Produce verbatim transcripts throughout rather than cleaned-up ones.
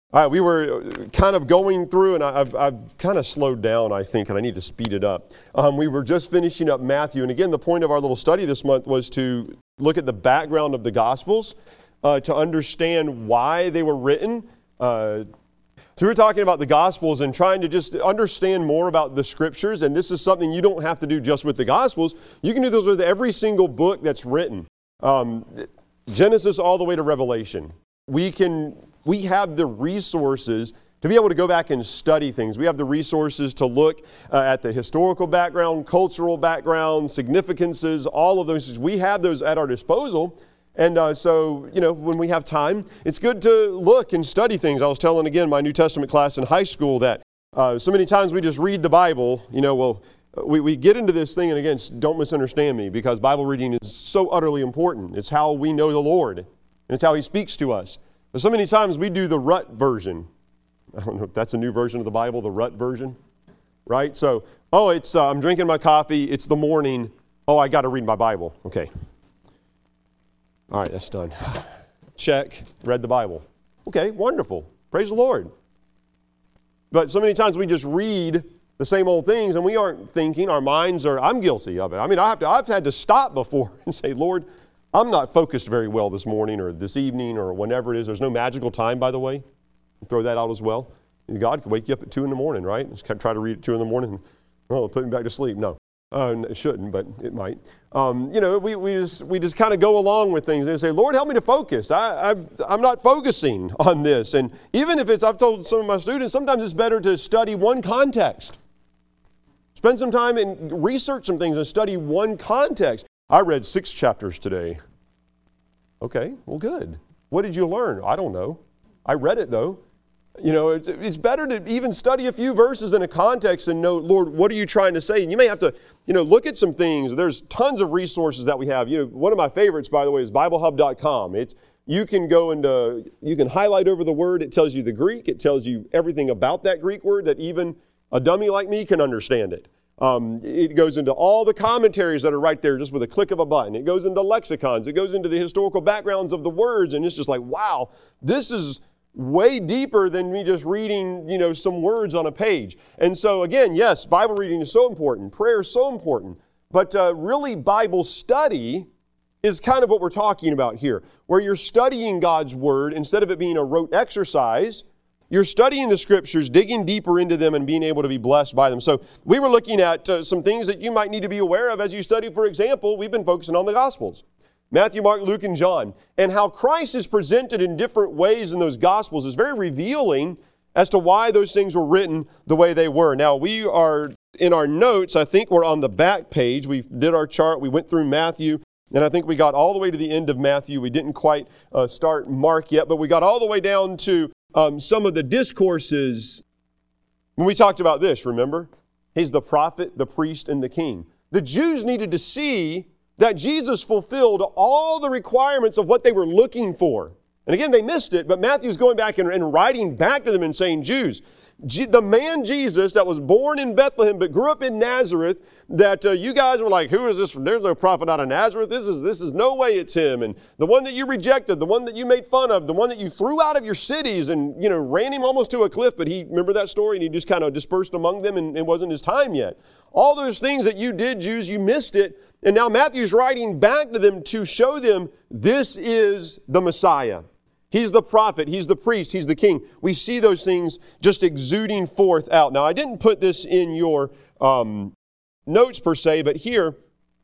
All right, we were kind of going through, and I've, I've kind of slowed down, I think, and I need to speed it up. Um, we were just finishing up Matthew, and again, the point of our little study this month was to look at the background of the Gospels, uh, to understand why they were written. Uh, so we were talking about the Gospels and trying to just understand more about the Scriptures, and this is something you don't have to do just with the Gospels. You can do this with every single book that's written, um, Genesis all the way to Revelation. We can... We have the resources to be able to go back and study things. We have the resources to look uh, at the historical background, cultural background, significances, all of those. We have those at our disposal. And uh, so, you know, when we have time, it's good to look and study things. I was telling, again, my New Testament class in high school that uh, so many times we just read the Bible, you know, well, we, we get into this thing, and again, don't misunderstand me, because Bible reading is so utterly important. It's how we know the Lord, and it's how He speaks to us. But so many times we do the rut version. I don't know if that's a new version of the Bible, the rut version, right? So, oh, it's uh, I'm drinking my coffee, it's the morning, oh, I got to read my Bible. Okay. All right, that's done. Check, read the Bible. Okay, wonderful. Praise the Lord. But so many times we just read the same old things, and we aren't thinking, our minds are, I'm guilty of it. I mean, I have to, I've had to stop before and say, Lord, I'm not focused very well this morning or this evening or whenever it is. There's no magical time, by the way. Throw that out as well. God could wake you up at two in the morning, right? Just try to read at two in the morning and, oh, put me back to sleep. No, uh, it shouldn't, but it might. Um, you know, we, we just we just kind of go along with things and say, Lord, help me to focus. I, I've, I'm not focusing on this. And even if it's, I've told some of my students, sometimes it's better to study one context. Spend some time and research some things and study one context. I read six chapters today. Okay, well, good. What did you learn? I don't know. I read it, though. You know, it's, it's better to even study a few verses in a context and know, Lord, what are you trying to say? And you may have to, you know, look at some things. There's tons of resources that we have. You know, one of my favorites, by the way, is Bible Hub dot com. It's, you can go into, you can highlight over the word. It tells you the Greek. It tells you everything about that Greek word that even a dummy like me can understand it. Um, it goes into all the commentaries that are right there just with a click of a button. It goes into lexicons. It goes into the historical backgrounds of the words. And it's just like, wow, this is way deeper than me just reading, you know, some words on a page. And so again, yes, Bible reading is so important. Prayer is so important. But uh, really Bible study is kind of what we're talking about here, where you're studying God's Word instead of it being a rote exercise. You're studying the Scriptures, digging deeper into them, and being able to be blessed by them. So we were looking at uh, some things that you might need to be aware of as you study. For example, we've been focusing on the Gospels. Matthew, Mark, Luke, and John. And how Christ is presented in different ways in those Gospels is very revealing as to why those things were written the way they were. Now, we are, in our notes, I think we're on the back page. We did our chart. We went through Matthew. And I think we got all the way to the end of Matthew. We didn't quite uh, start Mark yet, but we got all the way down to Um, some of the discourses when we talked about this, remember? He's the prophet, the priest, and the king. The Jews needed to see that Jesus fulfilled all the requirements of what they were looking for. And again, they missed it, but Matthew's going back and, and writing back to them and saying, Jews, G- the man Jesus that was born in Bethlehem but grew up in Nazareth, that uh, you guys were like, who is this? There's no prophet out of Nazareth. This is this is no way it's him. And the one that you rejected, the one that you made fun of, the one that you threw out of your cities and, you know, ran him almost to a cliff. But he, remember that story? And he just kind of dispersed among them and it wasn't his time yet. All those things that you did, Jews, you missed it. And now Matthew's writing back to them to show them this is the Messiah. He's the prophet, He's the priest, He's the king. We see those things just exuding forth out. Now, I didn't put this in your um, notes per se, but here,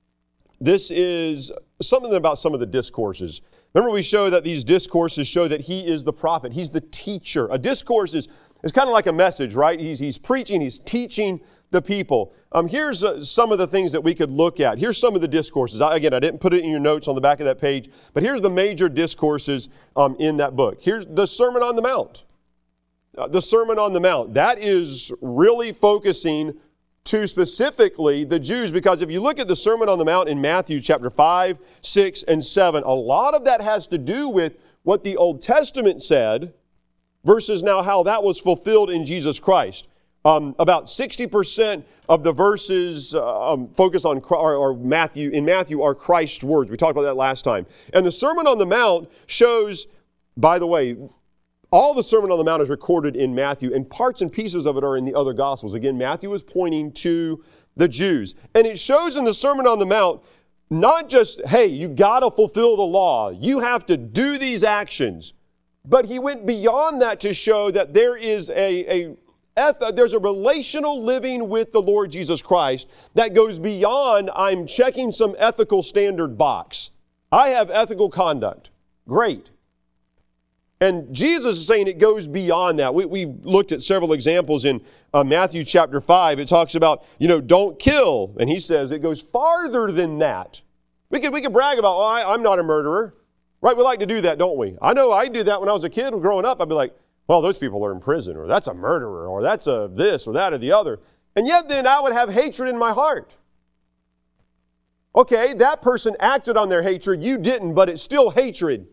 this is something about some of the discourses. Remember we show that these discourses show that He is the prophet. He's the teacher. A discourse is, is kind of like a message, right? He's, he's preaching, He's teaching the people. Um, here's uh, some of the things that we could look at. Here's some of the discourses. I, again, I didn't put it in your notes on the back of that page, but here's the major discourses um, in that book. Here's the Sermon on the Mount. Uh, the Sermon on the Mount. That is really focusing to specifically the Jews, because if you look at the Sermon on the Mount in Matthew chapter five, six, and seven, a lot of that has to do with what the Old Testament said versus now how that was fulfilled in Jesus Christ. Um, about sixty percent of the verses uh, um, focus on or, or Matthew in Matthew are Christ's words. We talked about that last time. And the Sermon on the Mount shows, by the way, all the Sermon on the Mount is recorded in Matthew, and parts and pieces of it are in the other Gospels. Again, Matthew is pointing to the Jews. And it shows in the Sermon on the Mount, not just, hey, you got to fulfill the law. You have to do these actions. But he went beyond that to show that there is a, a there's a relational living with the Lord Jesus Christ that goes beyond, I'm checking some ethical standard box. I have ethical conduct. Great. And Jesus is saying it goes beyond that. We, we looked at several examples in uh, Matthew chapter five. It talks about, you know, don't kill. And he says it goes farther than that. We could, we could brag about, oh, I, I'm not a murderer. Right? We like to do that, don't we? I know I did that when I was a kid growing up. I'd be like, well, those people are in prison, or that's a murderer, or that's a this, or that, or the other. And yet then I would have hatred in my heart. Okay, that person acted on their hatred. You didn't, but it's still hatred.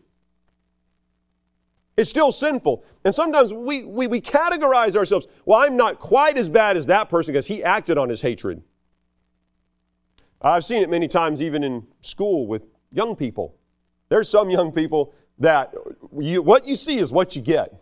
It's still sinful. And sometimes we, we, we categorize ourselves, well, I'm not quite as bad as that person because he acted on his hatred. I've seen it many times even in school with young people. There's some young people that you, what you see is what you get.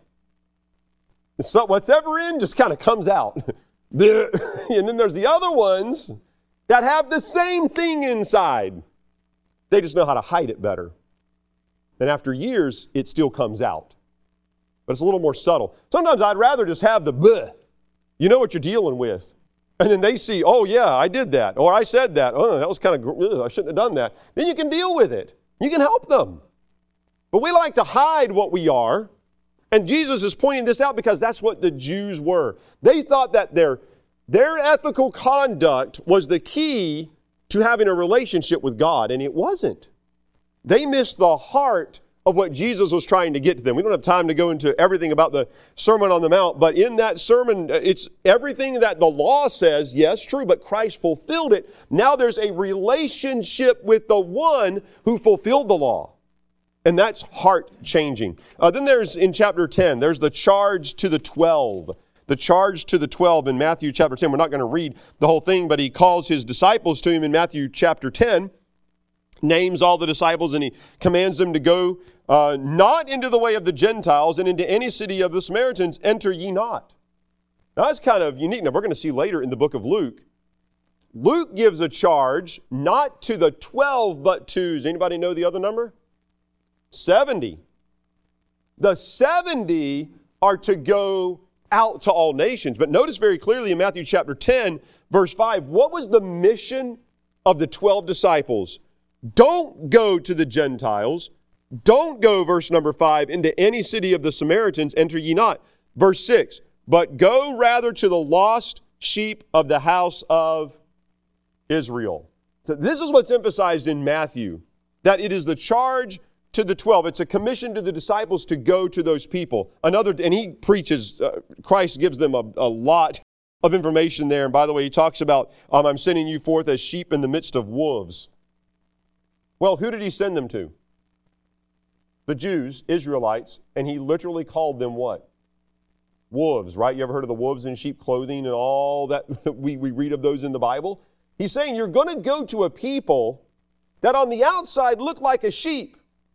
So what's ever in just kind of comes out. And then there's the other ones that have the same thing inside. They just know how to hide it better. And after years, it still comes out. But it's a little more subtle. Sometimes I'd rather just have the bleh. You know what you're dealing with. And then they see, oh yeah, I did that. Or I said that. Oh, that was kind of, I shouldn't have done that. Then you can deal with it. You can help them. But we like to hide what we are. And Jesus is pointing this out because that's what the Jews were. They thought that their, their ethical conduct was the key to having a relationship with God, and it wasn't. They missed the heart of what Jesus was trying to get to them. We don't have time to go into everything about the Sermon on the Mount, but in that sermon, it's everything that the law says, yes, true, but Christ fulfilled it. Now there's a relationship with the one who fulfilled the law. And that's heart-changing. Uh, then there's, in chapter ten, there's the charge to the twelve. The charge to the twelve in Matthew chapter ten. We're not going to read the whole thing, but he calls his disciples to him in Matthew chapter ten, names all the disciples, and he commands them to go uh, not into the way of the Gentiles and into any city of the Samaritans, enter ye not. Now that's kind of unique. Now we're going to see later in the book of Luke. Luke gives a charge not to the twelve, but to, does anybody know the other number? seventy. The seventy are to go out to all nations. But notice very clearly in Matthew chapter ten, verse five, what was the mission of the twelve disciples? Don't go to the Gentiles. Don't go, verse number five, into any city of the Samaritans, enter ye not. Verse six, but go rather to the lost sheep of the house of Israel. So this is what's emphasized in Matthew, that it is the charge to the twelve. It's a commission to the disciples to go to those people. Another, and he preaches, uh, Christ gives them a, a lot of information there. And by the way, he talks about, um, I'm sending you forth as sheep in the midst of wolves. Well, who did he send them to? The Jews, Israelites, and he literally called them what? Wolves, right? You ever heard of the wolves in sheep clothing and all that? we, we read of those in the Bible. He's saying you're going to go to a people that on the outside look like a sheep.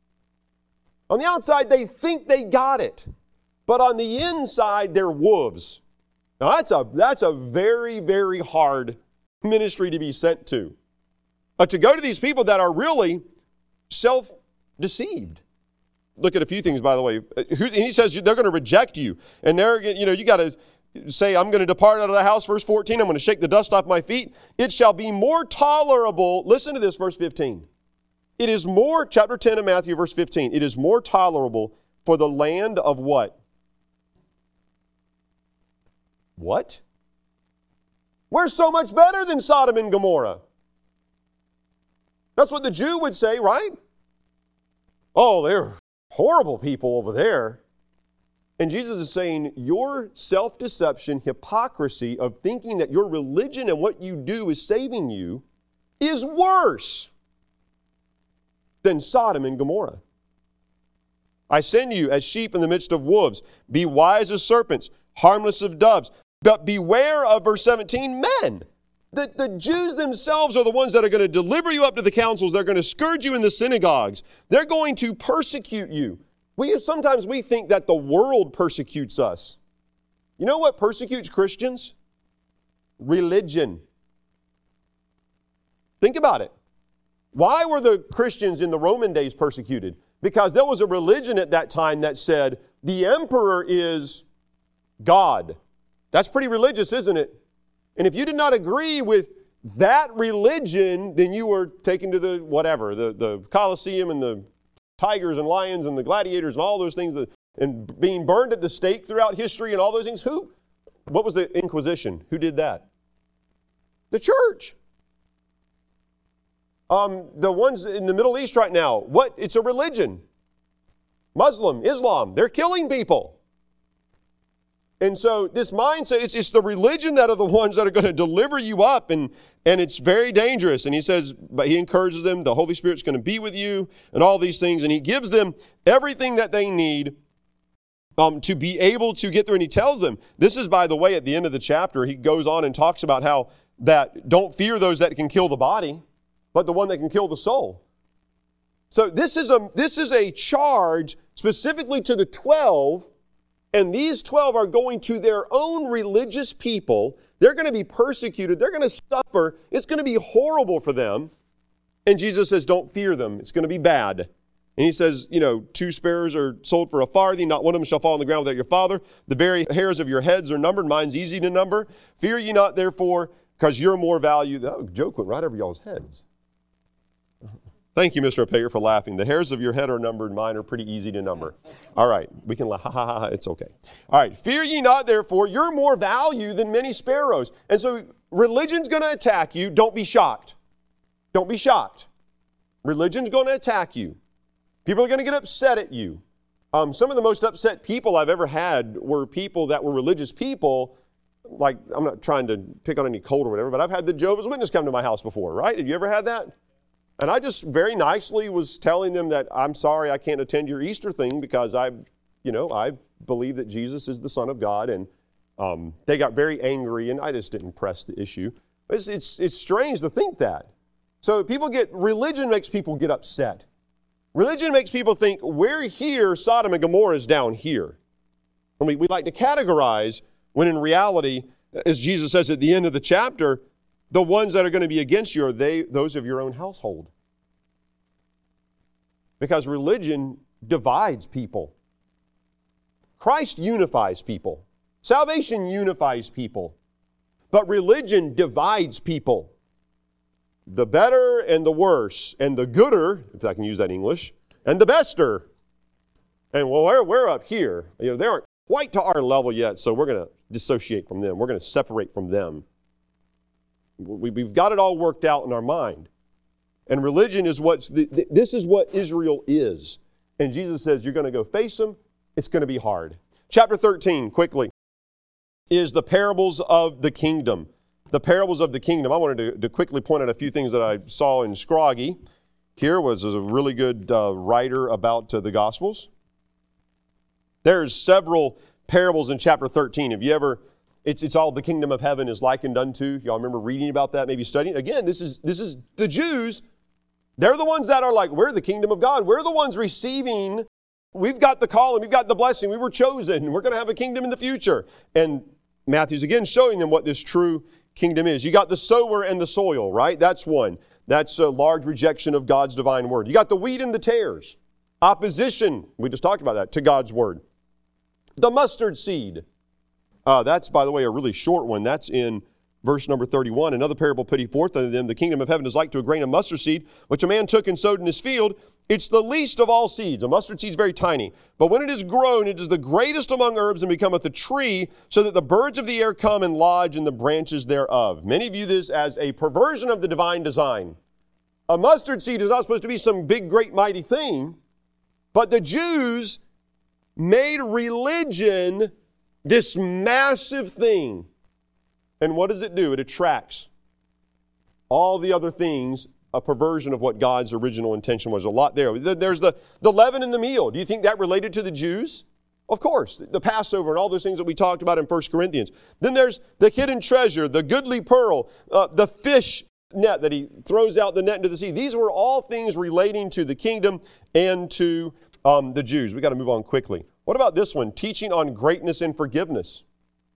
On the outside, they think they got it. But on the inside, they're wolves. Now, that's a, that's a very, very hard ministry to be sent to. Uh, to go to these people that are really self-deceived. Look at a few things, by the way. And he says they're going to reject you. And they're, you know, you got to say, I'm going to depart out of the house, verse fourteen. I'm going to shake the dust off my feet. It shall be more tolerable. Listen to this, verse fifteen. It is more, chapter ten of Matthew, verse fifteen, it is more tolerable for the land of what? What? We're so much better than Sodom and Gomorrah. That's what the Jew would say, right? Oh, they're horrible people over there. And Jesus is saying your self-deception, hypocrisy of thinking that your religion and what you do is saving you is worse than Sodom and Gomorrah. I send you as sheep in the midst of wolves. Be wise as serpents, harmless as doves. But beware of, verse seventeen, men. The, the Jews themselves are the ones that are going to deliver you up to the councils. They're going to scourge you in the synagogues. They're going to persecute you. We sometimes we think that the world persecutes us. You know what persecutes Christians? Religion. Think about it. Why were the Christians in the Roman days persecuted? Because there was a religion at that time that said the emperor is God. That's pretty religious, isn't it? And if you did not agree with that religion, then you were taken to the whatever, the, the Colosseum and the tigers and lions and the gladiators and all those things, that, and being burned at the stake throughout history and all those things. Who? What was the Inquisition? Who did that? The church. Um, the ones in the Middle East right now, what? It's a religion. Muslim, Islam, they're killing people. And so this mindset, it's, it's the religion that are the ones that are going to deliver you up, and, and it's very dangerous. And he says, but he encourages them, the Holy Spirit's going to be with you, and all these things. And he gives them everything that they need um, to be able to get through. And he tells them, this is, by the way, at the end of the chapter, he goes on and talks about how that don't fear those that can kill the body, but the one that can kill the soul. So this is a, this is a charge specifically to the twelve. And these twelve are going to their own religious people. They're going to be persecuted. They're going to suffer. It's going to be horrible for them. And Jesus says, don't fear them. It's going to be bad. And he says, you know, two sparrows are sold for a farthing. Not one of them shall fall on the ground without your Father. The very hairs of your heads are numbered. Mine's easy to number. Fear ye not, therefore, because you're more value. That joke went right over y'all's heads. Thank you, Mister Payer, for laughing. The hairs of your head are numbered. Mine are pretty easy to number. All right. We can laugh. Ha, ha, ha. It's okay. All right. Fear ye not, therefore. You're more value than many sparrows. And so religion's going to attack you. Don't be shocked. Don't be shocked. Religion's going to attack you. People are going to get upset at you. Um, some of the most upset people I've ever had were people that were religious people. Like, I'm not trying to pick on any cult or whatever, but I've had the Jehovah's Witness come to my house before, right? Have you ever had that? And I just very nicely was telling them that I'm sorry I can't attend your Easter thing because I, you know, I believe that Jesus is the Son of God. And um, they got very angry, and I just didn't press the issue. It's, it's, it's strange to think that. So people get, religion makes people get upset. Religion makes people think, we're here, Sodom and Gomorrah is down here. And we, we like to categorize when in reality, as Jesus says at the end of the chapter, the ones that are going to be against you are they, those of your own household. Because religion divides people. Christ unifies people. Salvation unifies people. But religion divides people. The better and the worse, and the gooder, if I can use that in English, and the bester. And well, we're, we're up here. You know, they aren't quite to our level yet, so we're going to dissociate from them. We're going to separate from them. We've got it all worked out in our mind. And religion is what's, the, this is what Israel is. And Jesus says, you're going to go face them. It's going to be hard. Chapter thirteen, quickly, is the parables of the kingdom. The parables of the kingdom. I wanted to, to quickly point out a few things that I saw in Scroggie. Here was a really good uh, writer about uh, the Gospels. There's several parables in chapter thirteen. Have you ever... It's, it's all the kingdom of heaven is likened unto. Y'all remember reading about that, maybe studying? Again, this is this is the Jews. They're the ones that are like, we're the kingdom of God. We're the ones receiving. We've got the call and we've got the blessing. We were chosen. We're going to have a kingdom in the future. And Matthew's again showing them what this true kingdom is. You got the sower and the soil, right? That's one. That's a large rejection of God's divine word. You got the wheat and the tares. Opposition, we just talked about that, to God's word. The mustard seed. Uh, that's, by the way, a really short one. That's in verse number thirty-one. Another parable put he forth unto them, the kingdom of heaven is like to a grain of mustard seed, which a man took and sowed in his field. It's the least of all seeds. A mustard seed is very tiny. But when it is grown, it is the greatest among herbs and becometh a tree, so that the birds of the air come and lodge in the branches thereof. Many view this as a perversion of the divine design. A mustard seed is not supposed to be some big, great, mighty thing. But the Jews made religion this massive thing. And what does it do? It attracts all the other things, a perversion of what God's original intention was. A lot there. There's the, the leaven in the meal. Do you think that related to the Jews? Of course. The Passover and all those things that we talked about in First Corinthians. Then there's the hidden treasure, the goodly pearl, uh, the fish net that he throws out the net into the sea. These were all things relating to the kingdom and to um, the Jews. We got to move on quickly. What about this one? Teaching on greatness and forgiveness.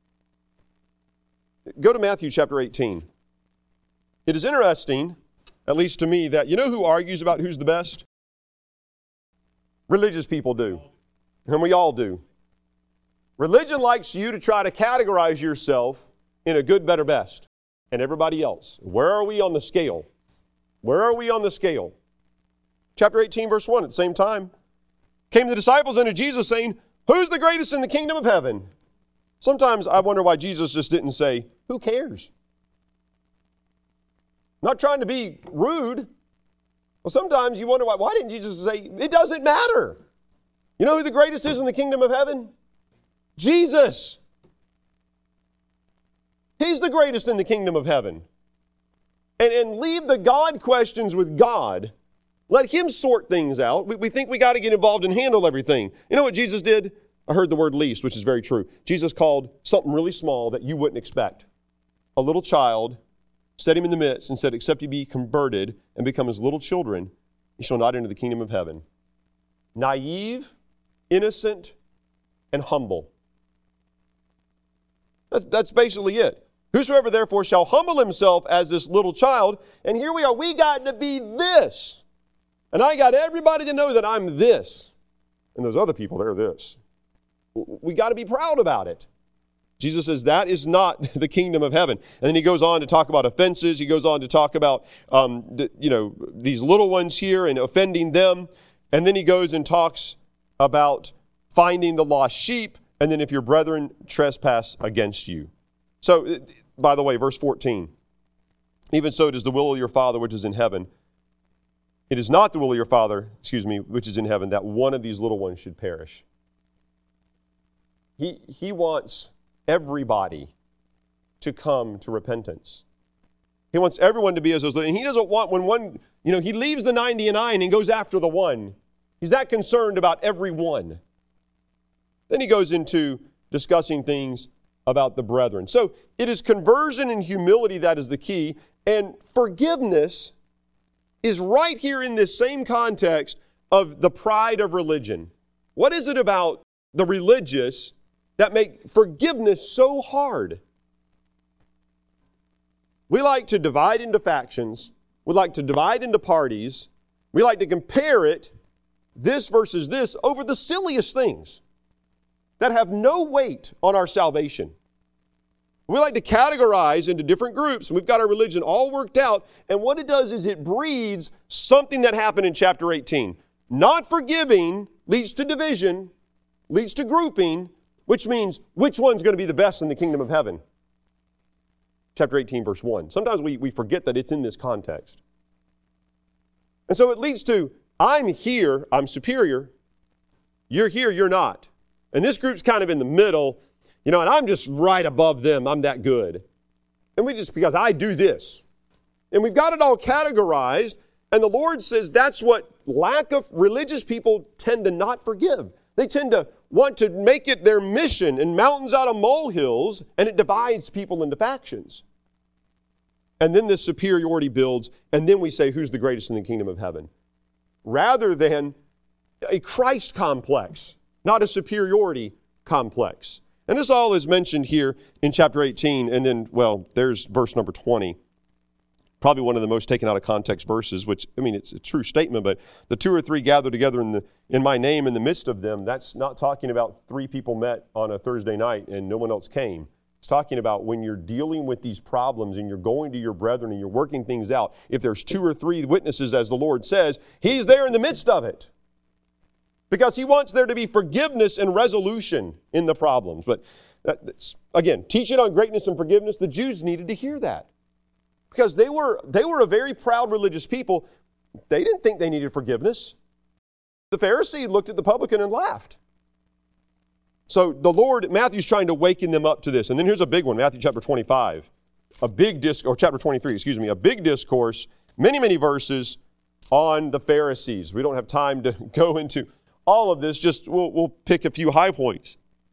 Go to Matthew chapter eighteen. It is interesting, at least to me, that you know who argues about who's the best? Religious people do. And we all do. Religion likes you to try to categorize yourself in a good, better, best, and everybody else. Where are we on the scale? Where are we on the scale? Chapter eighteen, verse one, at the same time, came the disciples unto Jesus saying, who's the greatest in the kingdom of heaven? Sometimes I wonder why Jesus just didn't say, who cares? Not trying to be rude. Well, sometimes you wonder why, why didn't Jesus say, it doesn't matter. You know who the greatest is in the kingdom of heaven? Jesus. He's the greatest in the kingdom of heaven. And, and leave the God questions with God. Let Him sort things out. We, we think we got to get involved and handle everything. You know what Jesus did? I heard the word least, which is very true. Jesus called something really small that you wouldn't expect. A little child, set him in the midst and said, except you be converted and become as little children, you shall not enter the kingdom of heaven. Naive, innocent, and humble. That's, that's basically it. Whosoever therefore shall humble himself as this little child, and here we are, we got to be this. And I got everybody to know that I'm this. And those other people, they're this. We got to be proud about it. Jesus says that is not the kingdom of heaven. And then he goes on to talk about offenses. He goes on to talk about, um, the, you know, these little ones here and offending them. And then he goes and talks about finding the lost sheep. And then if your brethren trespass against you. So, by the way, verse fourteen. Even so it is the will of your Father which is in heaven. It is not the will of your Father, excuse me, which is in heaven, that one of these little ones should perish. He, he wants everybody to come to repentance. He wants everyone to be as those little. And he doesn't want when one, you know, he leaves the ninety-nine and goes after the one. He's that concerned about every one. Then he goes into discussing things about the brethren. So it is conversion and humility that is the key. And forgiveness is right here in this same context of the pride of religion. What is it about the religious that make forgiveness so hard? We like to divide into factions. We like to divide into parties. We like to compare it, this versus this, over the silliest things that have no weight on our salvation. We like to categorize into different groups, and we've got our religion all worked out, and what it does is it breeds something that happened in chapter eighteen. Not forgiving leads to division, leads to grouping, which means which one's going to be the best in the kingdom of heaven? Chapter eighteen, verse one. Sometimes we, we forget that it's in this context. And so it leads to, I'm here, I'm superior. You're here, you're not. And this group's kind of in the middle, you know, and I'm just right above them. I'm that good. And we just, because I do this. And we've got it all categorized. And the Lord says that's what lack of religious people tend to not forgive. They tend to want to make it their mission and mountains out of molehills, and it divides people into factions. And then this superiority builds, and then we say, who's the greatest in the kingdom of heaven? Rather than a Christ complex, not a superiority complex. And this all is mentioned here in chapter eighteen, and then, well, there's verse number twenty. Probably one of the most taken out of context verses, which, I mean, it's a true statement, but the two or three gathered together in the in my name in the midst of them, that's not talking about three people met on a Thursday night and no one else came. It's talking about when you're dealing with these problems and you're going to your brethren and you're working things out. If there's two or three witnesses, as the Lord says, He's there in the midst of it. Because He wants there to be forgiveness and resolution in the problems. But that's, again, teaching on greatness and forgiveness, the Jews needed to hear that. Because they were, they were a very proud religious people. They didn't think they needed forgiveness. The Pharisee looked at the publican and laughed. So the Lord, Matthew's trying to waken them up to this. And then here's a big one, Matthew chapter twenty-five. A big disc, or chapter twenty-three, excuse me, a big discourse, many, many verses on the Pharisees. We don't have time to go into all of this, just we'll, we'll pick a few high points.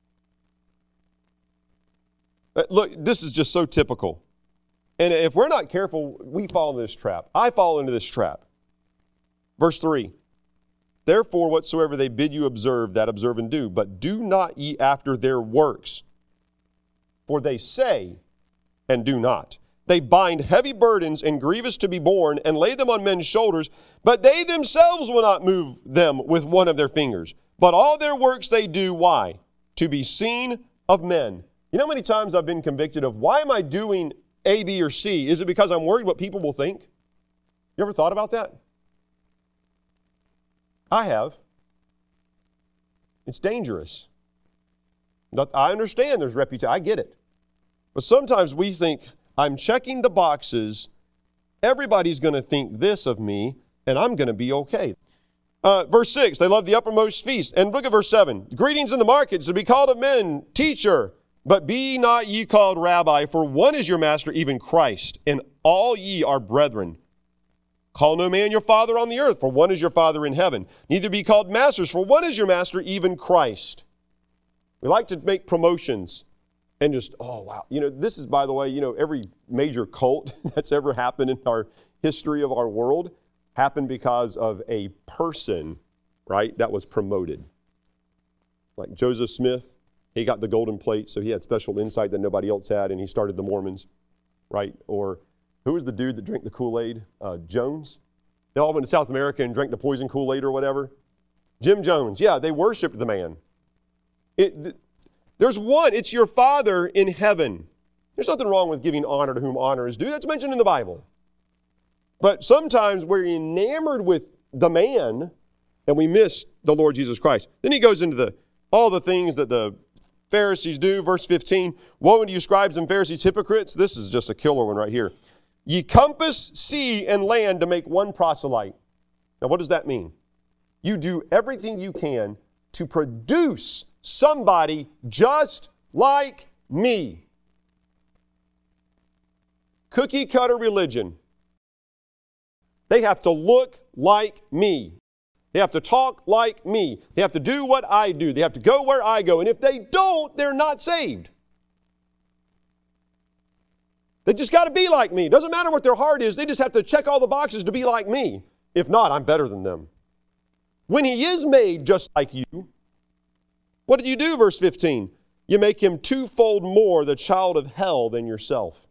Look, this is just so typical. And if we're not careful, we fall into this trap. I fall into this trap. Verse three. Therefore, whatsoever they bid you observe, that observe and do. But do not ye after their works. For they say, and do not. They bind heavy burdens and grievous to be borne, and lay them on men's shoulders, but they themselves will not move them with one of their fingers. But all their works they do, why? To be seen of men. You know how many times I've been convicted of, why am I doing A, B, or C? Is it because I'm worried what people will think? You ever thought about that? I have. It's dangerous. I understand there's reputation. I get it. But sometimes we think, I'm checking the boxes. Everybody's going to think this of me, and I'm going to be okay. Uh, verse six, they love the uppermost feast. And look at verse seven. Greetings in the markets, to be called of men, teacher. But be not ye called rabbi, for one is your master, even Christ, and all ye are brethren. Call no man your father on the earth, for one is your Father in heaven. Neither be called masters, for one is your master, even Christ. We like to make promotions and just, oh, wow. You know, this is, by the way, you know, every major cult that's ever happened in our history of our world happened because of a person, right, that was promoted. Like Joseph Smith, he got the golden plate, so he had special insight that nobody else had, and he started the Mormons, right? Or who was the dude that drank the Kool-Aid? Uh, Jones? They all went to South America and drank the poison Kool-Aid or whatever. Jim Jones, yeah, they worshiped the man. It, th- there's one, it's your Father in heaven. There's nothing wrong with giving honor to whom honor is due. That's mentioned in the Bible. But sometimes we're enamored with the man and we miss the Lord Jesus Christ. Then he goes into the all the things that the Pharisees do. Verse fifteen, woe unto you scribes and Pharisees, hypocrites. This is just a killer one right here. Ye compass sea and land to make one proselyte. Now what does that mean? You do everything you can to produce somebody just like me. Cookie cutter religion. They have to look like me. They have to talk like me. They have to do what I do. They have to go where I go. And if they don't, they're not saved. They just got to be like me. Doesn't matter what their heart is. They just have to check all the boxes to be like me. If not, I'm better than them. When he is made just like you, what did you do, verse fifteen? You make him twofold more the child of hell than yourself.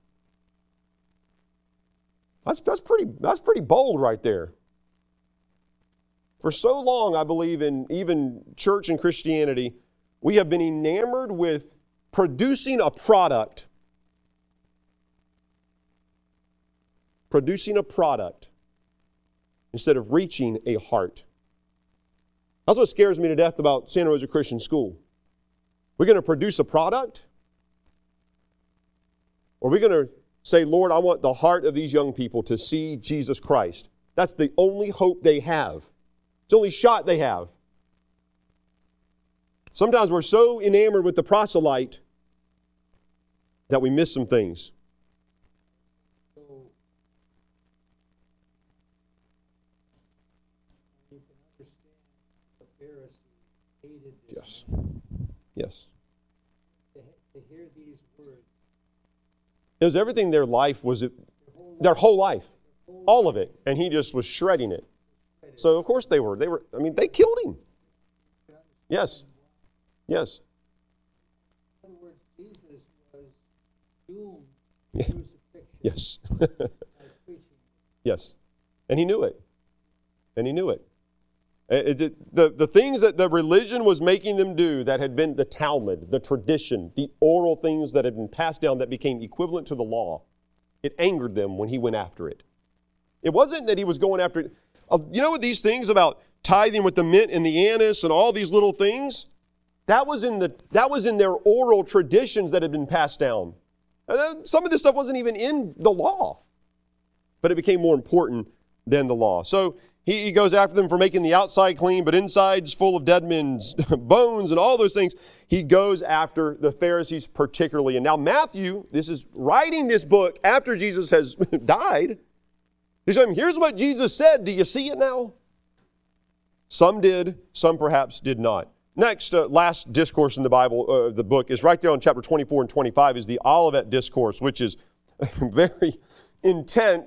That's, that's, pretty, that's pretty bold right there. For so long, I believe in even church and Christianity, we have been enamored with producing a product. Producing a product instead of reaching a heart. That's what scares me to death about Santa Rosa Christian School. We're going to produce a product? Or are we going to say, Lord, I want the heart of these young people to see Jesus Christ? That's the only hope they have. It's the only shot they have. Sometimes we're so enamored with the proselyte that we miss some things. Yes. Yes. To hear these words. It was everything their life was, their whole life, all of it, and he just was shredding it. So of course they were. They were. I mean, they killed him. Yes. Yes. In other words, Jesus was doomed to crucifixion. Yes. Yes. And he knew it. And he knew it. It, it, the, the things that the religion was making them do that had been the Talmud, the tradition, the oral things that had been passed down that became equivalent to the law, it angered them when he went after it. It wasn't that he was going after it. Uh, you know what these things about tithing with the mint and the anise and all these little things? That was in the that was in their oral traditions that had been passed down. Uh, some of this stuff wasn't even in the law, but it became more important than the law. So He, he goes after them for making the outside clean, but inside's full of dead men's bones and all those things. He goes after the Pharisees particularly. And now Matthew, this is writing this book after Jesus has died. He's saying, here's what Jesus said. Do you see it now? Some did, some perhaps did not. Next, uh, last discourse in the Bible, uh, the book, is right there on chapter twenty-four and twenty-five, is the Olivet Discourse, which is very intense.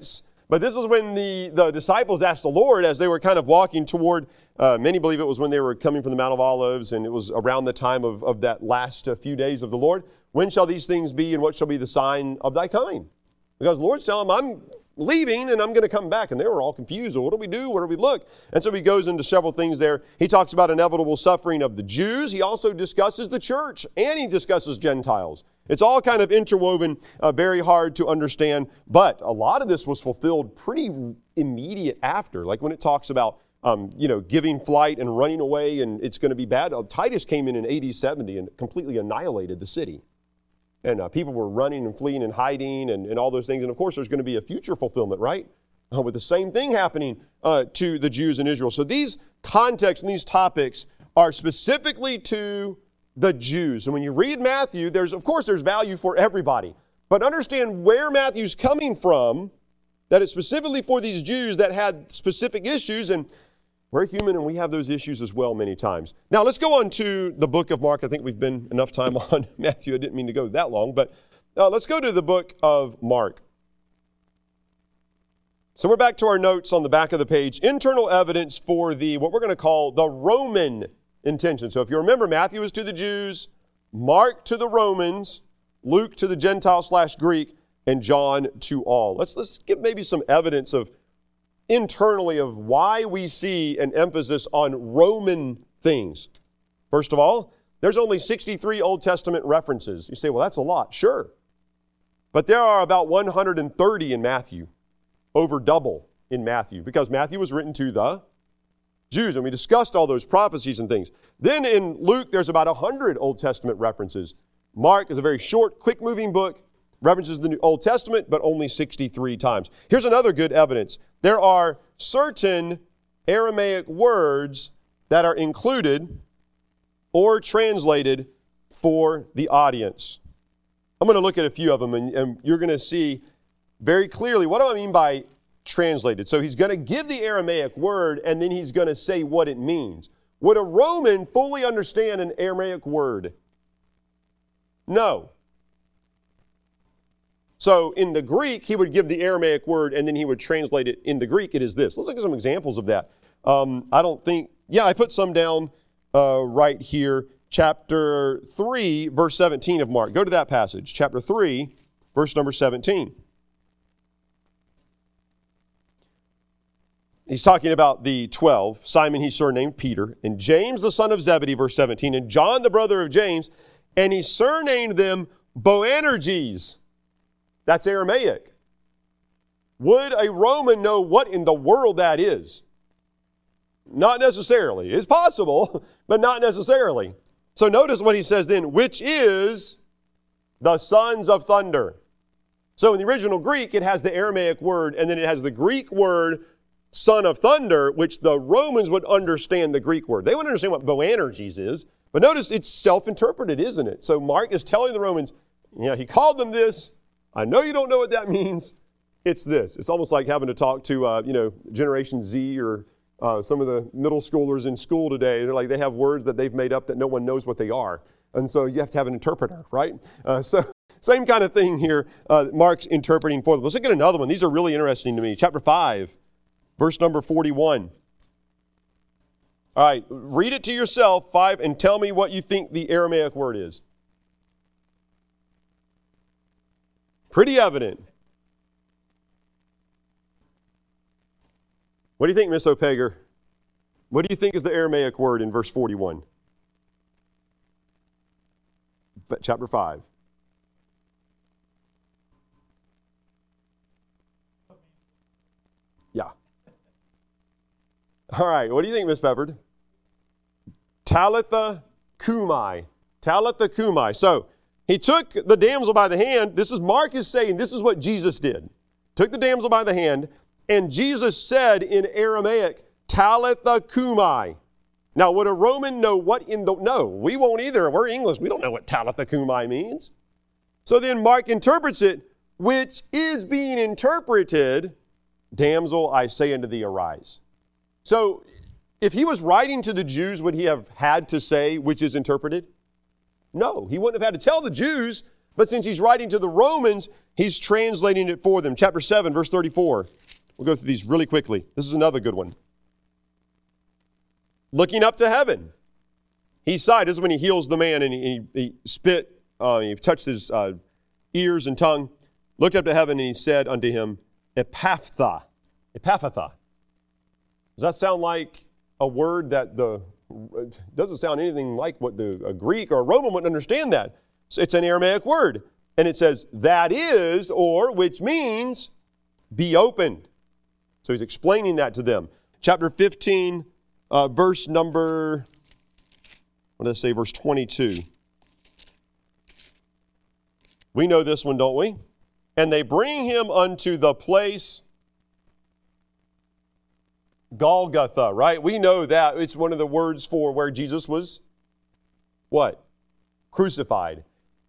But this is when the, the disciples asked the Lord as they were kind of walking toward, uh, many believe it was when they were coming from the Mount of Olives, and it was around the time of, of that last uh, few days of the Lord. When shall these things be, and what shall be the sign of thy coming? Because the Lord's telling them, I'm leaving and I'm going to come back. And they were all confused. Well, what do we do? Where do we look? And so he goes into several things there. He talks about inevitable suffering of the Jews. He also discusses the church, and he discusses Gentiles. It's all kind of interwoven, uh, very hard to understand. But a lot of this was fulfilled pretty immediate after, like when it talks about um, you know, giving flight and running away, and it's going to be bad. Uh, Titus came in in A D seventy and completely annihilated the city. And uh, people were running and fleeing and hiding and, and all those things. And of course, there's going to be a future fulfillment, right? Uh, with the same thing happening uh, to the Jews in Israel. So these contexts and these topics are specifically to the Jews. And when you read Matthew, there's, of course, there's value for everybody. But understand where Matthew's coming from, that it's specifically for these Jews that had specific issues. And we're human and we have those issues as well many times. Now let's go on to the book of Mark. I think we've been enough time on Matthew. I didn't mean to go that long, but uh, let's go to the book of Mark. So we're back to our notes on the back of the page. Internal evidence for the, what we're going to call the Roman intention. So if you remember, Matthew is to the Jews, Mark to the Romans, Luke to the Gentile slash Greek, and John to all. Let's, let's give maybe some evidence of internally of why we see an emphasis on Roman things. First of all, there's only sixty-three Old Testament references. You say, well, that's a lot. Sure. But there are about one hundred thirty in Matthew, over double in Matthew, because Matthew was written to the Jews, and we discussed all those prophecies and things. Then in Luke, there's about one hundred Old Testament references. Mark is a very short, quick-moving book, references the New Old Testament, but only sixty-three times. Here's another good evidence. There are certain Aramaic words that are included or translated for the audience. I'm going to look at a few of them, and, and you're going to see very clearly what do I mean by translated. So he's going to give the Aramaic word, and then he's going to say what it means. Would a Roman fully understand an Aramaic word? No. So in the Greek, he would give the Aramaic word and then he would translate it in the Greek. It is this. Let's look at some examples of that. Um, I don't think, yeah, I put some down uh, right here. Chapter three, verse seventeen of Mark. Go to that passage. Chapter three, verse number seventeen. He's talking about the twelve. Simon, he surnamed Peter, and James, the son of Zebedee, verse seventeen, and John, the brother of James, and he surnamed them Boanerges. That's Aramaic. Would a Roman know what in the world that is? Not necessarily. It's possible, but not necessarily. So notice what he says then, which is the sons of thunder. So in the original Greek, it has the Aramaic word, and then it has the Greek word, son of thunder, which the Romans would understand the Greek word. They would understand what Boanerges is, but notice it's self-interpreted, isn't it? So Mark is telling the Romans, you know, he called them this. I know you don't know what that means. It's this. It's almost like having to talk to, uh, you know, Generation Z or uh, some of the middle schoolers in school today. They're like, they have words that they've made up that no one knows what they are. And so you have to have an interpreter, right? Uh, so same kind of thing here. Uh, Mark's interpreting for them. Let's look at another one. These are really interesting to me. Chapter five, verse number forty-one. All right, read it to yourself, five, and tell me what you think the Aramaic word is. Pretty evident. What do you think, Miss O'Peger? What do you think is the Aramaic word in verse forty-one? But chapter five. Yeah. All right, what do you think, Miss Peppard? Talitha Kumai. Talitha Kumai. So, he took the damsel by the hand. This is Mark is saying this is what Jesus did. Took the damsel by the hand, and Jesus said in Aramaic, Talitha Kumai. Now, would a Roman know what in the... No, we won't either. We're English. We don't know what Talitha Kumai means. So then Mark interprets it, which is being interpreted, damsel, I say unto thee, arise. So, if he was writing to the Jews, would he have had to say, which is interpreted? No, he wouldn't have had to tell the Jews, but since he's writing to the Romans, he's translating it for them. Chapter seven, verse thirty-four. We'll go through these really quickly. This is another good one. Looking up to heaven. He sighed. This is when he heals the man and he, he, he spit, uh, he touched his uh, ears and tongue, looked up to heaven and he said unto him, Epaphatha. Epaphatha. Does that sound like a word that the, it doesn't sound anything like what the a Greek or a Roman wouldn't understand that. So it's an Aramaic word. And it says, that is, or which means, be opened. So he's explaining that to them. Chapter fifteen, uh, verse number, what did I say, verse twenty-two. We know this one, don't we? And they bring him unto the place Golgotha, right? We know that. It's one of the words for where Jesus was, what? Crucified.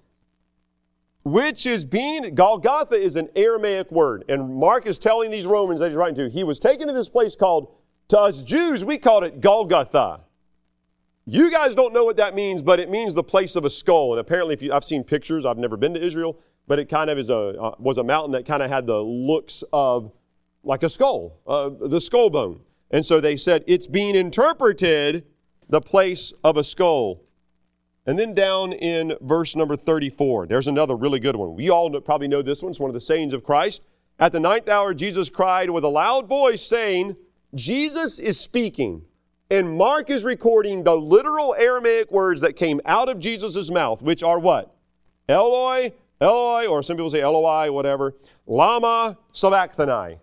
Which is being, Golgotha is an Aramaic word. And Mark is telling these Romans that he's writing to, he was taken to this place called, to us Jews, we called it Golgotha. You guys don't know what that means, but it means the place of a skull. And apparently, if you, I've seen pictures, I've never been to Israel, but it kind of is a uh, was a mountain that kind of had the looks of like a skull, uh, the skull bone. And so they said it's being interpreted the place of a skull. And then down in verse number thirty-four, there's another really good one. We all know, probably know this one. It's one of the sayings of Christ. At the ninth hour, Jesus cried with a loud voice, saying, Jesus is speaking. And Mark is recording the literal Aramaic words that came out of Jesus' mouth, which are what? Eloi, Eloi, or some people say Eloi, whatever. Lama sabachthani.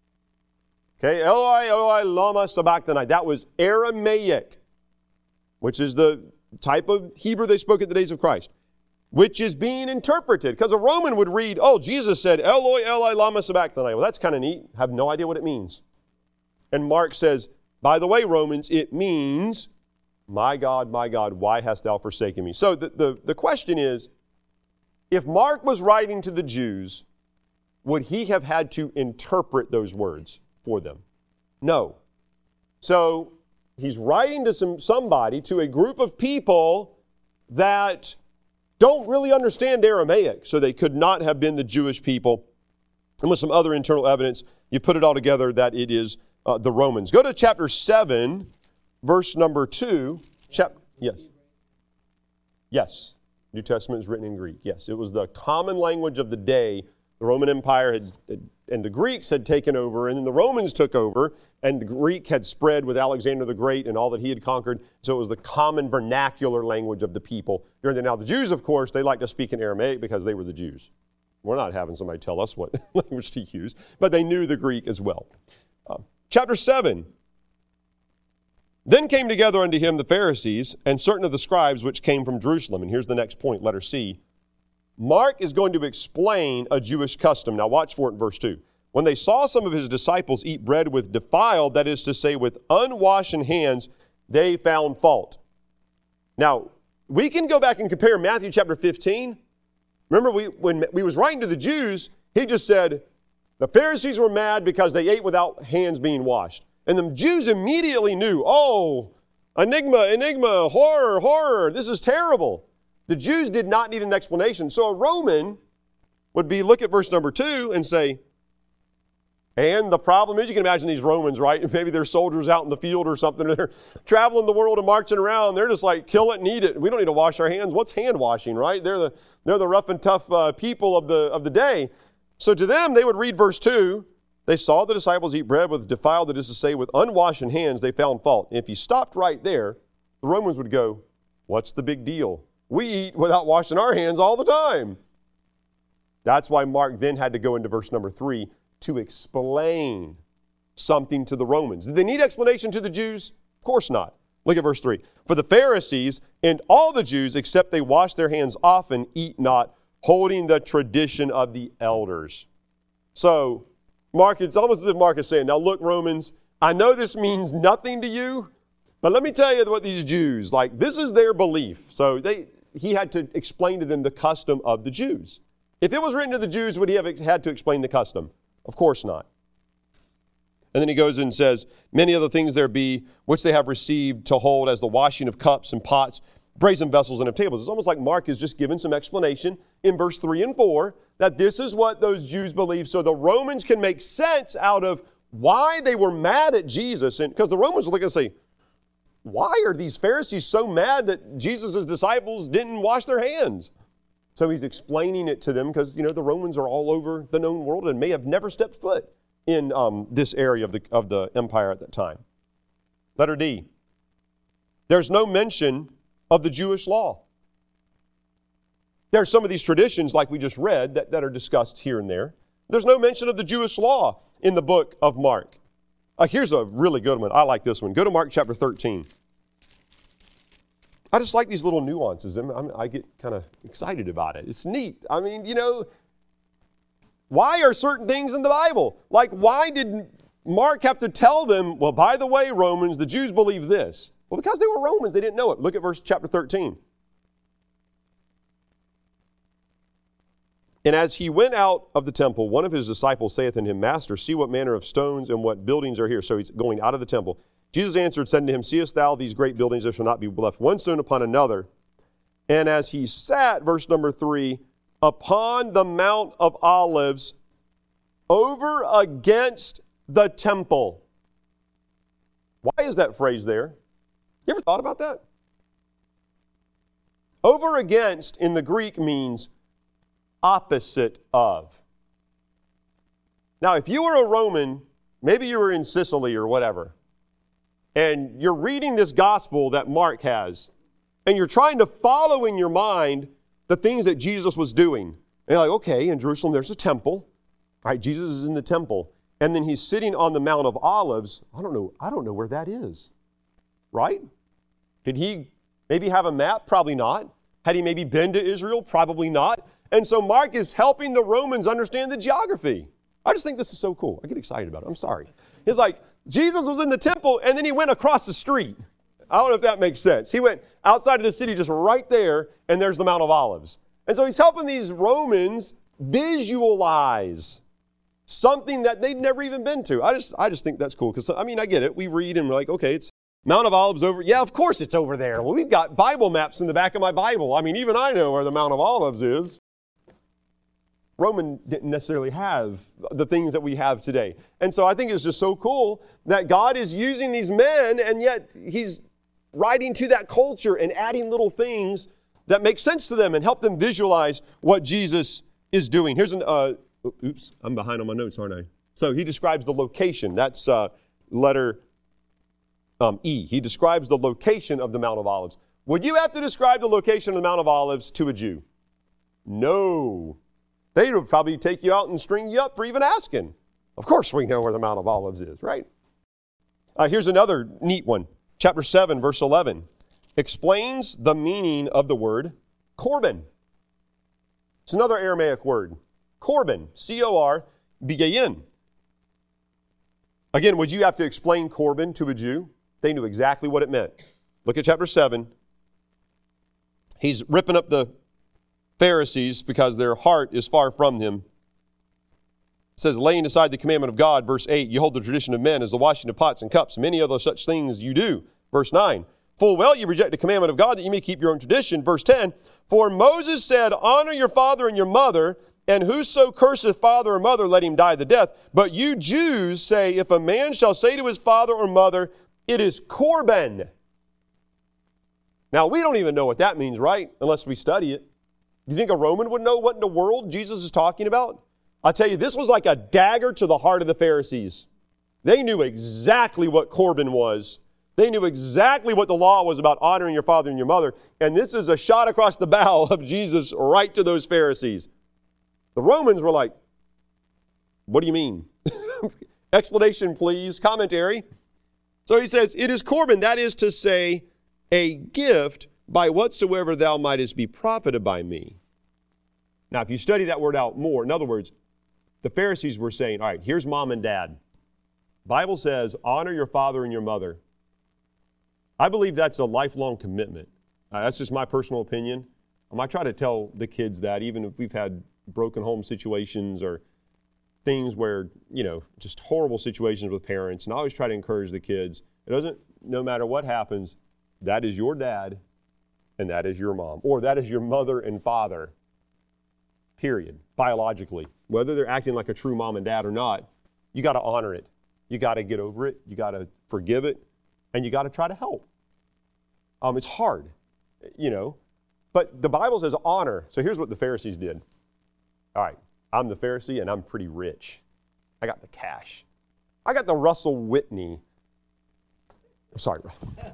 Okay, Eloi, Eloi, lama sabachthani. That was Aramaic, which is the type of Hebrew they spoke at the days of Christ, which is being interpreted. Because a Roman would read, oh, Jesus said, Eloi, Eloi, lama sabachthani. Well, that's kind of neat. Have no idea what it means. And Mark says, by the way, Romans, it means, my God, my God, why hast thou forsaken me? So the, the, the question is, if Mark was writing to the Jews, would he have had to interpret those words for them? No. So he's writing to some somebody, to a group of people that don't really understand Aramaic, so they could not have been the Jewish people. And with some other internal evidence, you put it all together that it is uh, the Romans. Go to chapter seven, verse number two. Chap- yes. Yes. New Testament is written in Greek. Yes, it was the common language of the day. The Roman Empire had, had, and the Greeks had taken over, and then the Romans took over, and the Greek had spread with Alexander the Great and all that he had conquered. So it was the common vernacular language of the people. During the, now the Jews, of course, they like to speak in Aramaic because they were the Jews. We're not having somebody tell us what language to use, but they knew the Greek as well. Uh, chapter seven. Then came together unto him the Pharisees and certain of the scribes which came from Jerusalem. And here's the next point, letter C. Mark is going to explain a Jewish custom. Now watch for it in verse two. When they saw some of his disciples eat bread with defiled, that is to say with unwashed hands, they found fault. Now, we can go back and compare Matthew chapter fifteen. Remember, we, when we was writing to the Jews, he just said, the Pharisees were mad because they ate without hands being washed. And the Jews immediately knew, oh, enigma, enigma, horror, horror, this is terrible. The Jews did not need an explanation. So a Roman would be, look at verse number two and say, and the problem is, you can imagine these Romans, right? Maybe they're soldiers out in the field or something, or they're traveling the world and marching around. They're just like, kill it and eat it. We don't need to wash our hands. What's hand washing, right? They're the, they're the rough and tough uh, people of the, of the day. So to them, they would read verse two. They saw the disciples eat bread with defiled, that is to say, with unwashed hands, they found fault. And if you stopped right there, the Romans would go, what's the big deal? We eat without washing our hands all the time. That's why Mark then had to go into verse number three to explain something to the Romans. Did they need explanation to the Jews? Of course not. Look at verse three. For the Pharisees and all the Jews, except they wash their hands often, eat not, holding the tradition of the elders. So, Mark, it's almost as if Mark is saying, now look, Romans, I know this means nothing to you, but let me tell you what these Jews, like, this is their belief. So they, he had to explain to them the custom of the Jews. If it was written to the Jews, would he have had to explain the custom? Of course not. And then he goes and says, many other things there be, which they have received to hold as the washing of cups and pots, brazen vessels and of tables. It's almost like Mark is just giving some explanation in verse three and four that this is what those Jews believe, so the Romans can make sense out of why they were mad at Jesus. And because the Romans were looking and say, why are these Pharisees so mad that Jesus' disciples didn't wash their hands? So he's explaining it to them because, you know, the Romans are all over the known world and may have never stepped foot in um, this area of the, of the empire at that time. Letter D. There's no mention of the Jewish law. There are some of these traditions, like we just read, that, that are discussed here and there. There's no mention of the Jewish law in the book of Mark. Uh, here's a really good one. I like this one. Go to Mark chapter thirteen. I just like these little nuances. I, mean, I get kind of excited about it. It's neat. I mean, you know, why are certain things in the Bible? Like, why did Mark have to tell them, well, by the way, Romans, the Jews believe this? Well, because they were Romans, they didn't know it. Look at verse chapter thirteen. And as he went out of the temple, one of his disciples saith unto him, Master, see what manner of stones and what buildings are here. So he's going out of the temple. Jesus answered, said unto him, Seest thou these great buildings? There shall not be left one stone upon another. And as he sat, verse number three, upon the Mount of Olives, over against the temple. Why is that phrase there? You ever thought about that? Over against in the Greek means opposite of. Now, if you were a Roman, maybe you were in Sicily or whatever, and you're reading this gospel that Mark has, and you're trying to follow in your mind the things that Jesus was doing. And you're like, okay, in Jerusalem there's a temple. All right, Jesus is in the temple. And then he's sitting on the Mount of Olives. I don't know, I don't know where that is. Right? Did he maybe have a map? Probably not. Had he maybe been to Israel? Probably not. And so Mark is helping the Romans understand the geography. I just think this is so cool. I get excited about it. I'm sorry. It's like Jesus was in the temple and then he went across the street. I don't know if that makes sense. He went outside of the city just right there and there's the Mount of Olives. And so he's helping these Romans visualize something that they'd never even been to. I just I just think that's cool because, I mean, I get it. We read and we're like, okay, it's Mount of Olives over. Yeah, of course it's over there. Well, we've got Bible maps in the back of my Bible. I mean, even I know where the Mount of Olives is. Roman didn't necessarily have the things that we have today. And so I think it's just so cool that God is using these men and yet he's writing to that culture and adding little things that make sense to them and help them visualize what Jesus is doing. Here's an, uh, oops, I'm behind on my notes, aren't I? So he describes the location. That's uh, letter um, E. He describes the location of the Mount of Olives. Would you have to describe the location of the Mount of Olives to a Jew? No. They would probably take you out and string you up for even asking. Of course we know where the Mount of Olives is, right? Uh, here's another neat one. Chapter seven, verse eleven. Explains the meaning of the word Corban. It's another Aramaic word. Corban. C O R B A N. Again, would you have to explain Corban to a Jew? They knew exactly what it meant. Look at chapter seven. He's ripping up the Pharisees because their heart is far from him. It says, laying aside the commandment of God, verse eight, you hold the tradition of men as the washing of pots and cups. Many other such things you do. Verse nine, full well you reject the commandment of God that you may keep your own tradition. Verse ten, for Moses said, honor your father and your mother, and whoso curseth father or mother, let him die the death. But you Jews say, if a man shall say to his father or mother, it is Corban. Now, we don't even know what that means, right? Unless we study it. Do you think a Roman would know what in the world Jesus is talking about? I'll tell you, this was like a dagger to the heart of the Pharisees. They knew exactly what Corban was. They knew exactly what the law was about honoring your father and your mother. And this is a shot across the bow of Jesus right to those Pharisees. The Romans were like, what do you mean? Explanation, please. Commentary. So he says, it is Corban, that is to say, a gift by whatsoever thou mightest be profited by me. Now, if you study that word out more, in other words, the Pharisees were saying, all right, here's mom and dad. Bible says, honor your father and your mother. I believe that's a lifelong commitment. Uh, that's just my personal opinion. Um, I try to tell the kids that, even if we've had broken home situations or things where, you know, just horrible situations with parents, and I always try to encourage the kids. It doesn't, no matter what happens, that is your dad, and that is your mom, or that is your mother and father, period, biologically. Whether they're acting like a true mom and dad or not, you got to honor it. You got to get over it. You got to forgive it, and you got to try to help. Um, it's hard, you know, but the Bible says honor. So here's what the Pharisees did. All right, I'm the Pharisee, and I'm pretty rich. I got the cash. I got the Russell Whitney. I'm sorry, Russ.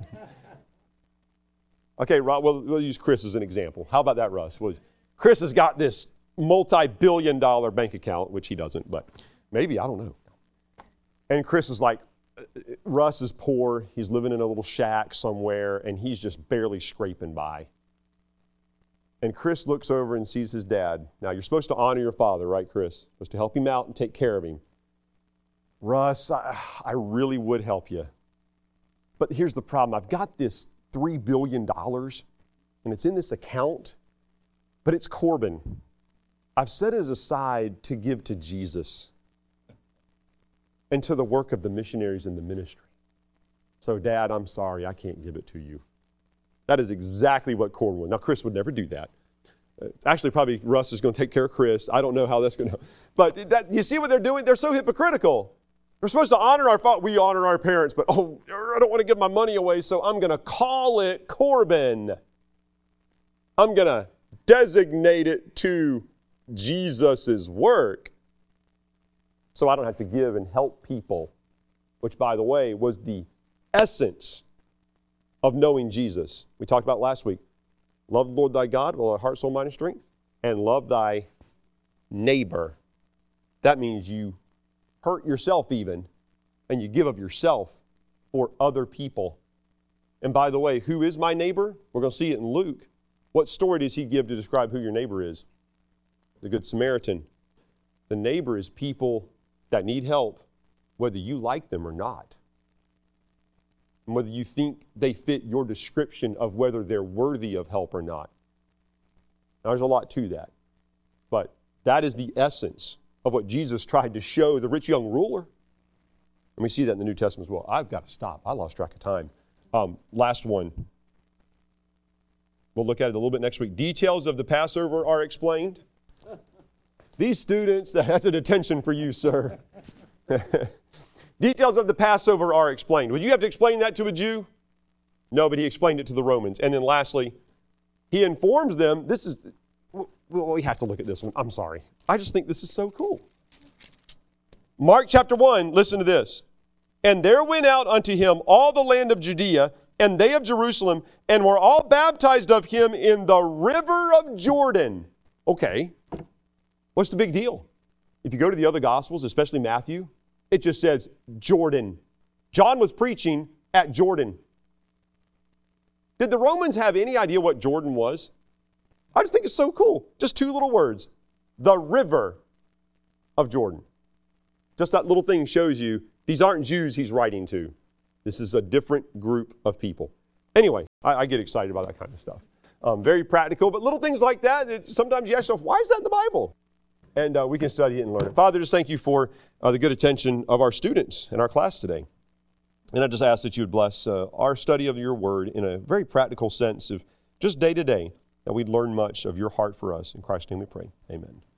Okay, Rob, we'll, we'll use Chris as an example. How about that, Russ? Well, Chris has got this multi-billion dollar bank account, which he doesn't, but maybe, I don't know. And Chris is like, Russ is poor. He's living in a little shack somewhere, and he's just barely scraping by. And Chris looks over and sees his dad. Now, you're supposed to honor your father, right, Chris? You're supposed to help him out and take care of him. Russ, I, I really would help you. But here's the problem. I've got this three billion dollars, and it's in this account, but it's Corbin. I've set it aside to give to Jesus and to the work of the missionaries in the ministry. So, Dad, I'm sorry, I can't give it to you. That is exactly what Corbin would. Now, Chris would never do that. It's actually, probably Russ is going to take care of Chris. I don't know how that's going to. But that, you see what they're doing? They're so hypocritical. We're supposed to honor our father. We honor our parents, but oh, I don't want to give my money away, so I'm going to call it Corbin. I'm going to designate it to Jesus' work so I don't have to give and help people, which, by the way, was the essence of knowing Jesus. We talked about last week. Love the Lord thy God with all thy heart, soul, mind, and strength, and love thy neighbor. That means you hurt yourself even, and you give of yourself for other people. And by the way, who is my neighbor? We're going to see it in Luke. What story does he give to describe who your neighbor is? The Good Samaritan. The neighbor is people that need help, whether you like them or not. And whether you think they fit your description of whether they're worthy of help or not. Now, there's a lot to that. But that is the essence of what Jesus tried to show the rich young ruler. And we see that in the New Testament as well. I've got to stop. I lost track of time. Um, last one. We'll look at it a little bit next week. Details of the Passover are explained. These students, that's a detention for you, sir. Details of the Passover are explained. Would you have to explain that to a Jew? No, but he explained it to the Romans. And then lastly, he informs them, this is, well, we have to look at this one. I'm sorry. I just think this is so cool. Mark chapter one, listen to this. And there went out unto him all the land of Judea, and they of Jerusalem, and were all baptized of him in the river of Jordan. Okay, what's the big deal? If you go to the other Gospels, especially Matthew, it just says Jordan. John was preaching at Jordan. Did the Romans have any idea what Jordan was? I just think it's so cool. Just two little words. The river of Jordan. Just that little thing shows you these aren't Jews he's writing to. This is a different group of people. Anyway, I, I get excited about that kind of stuff. Um, very practical, but little things like that, it, sometimes you ask yourself, why is that in the Bible? And uh, we can study it and learn it. Father, just thank you for uh, the good attention of our students in our class today. And I just ask that you would bless uh, our study of your word in a very practical sense of just day to day, that we'd learn much of your heart for us. In Christ's name we pray. Amen.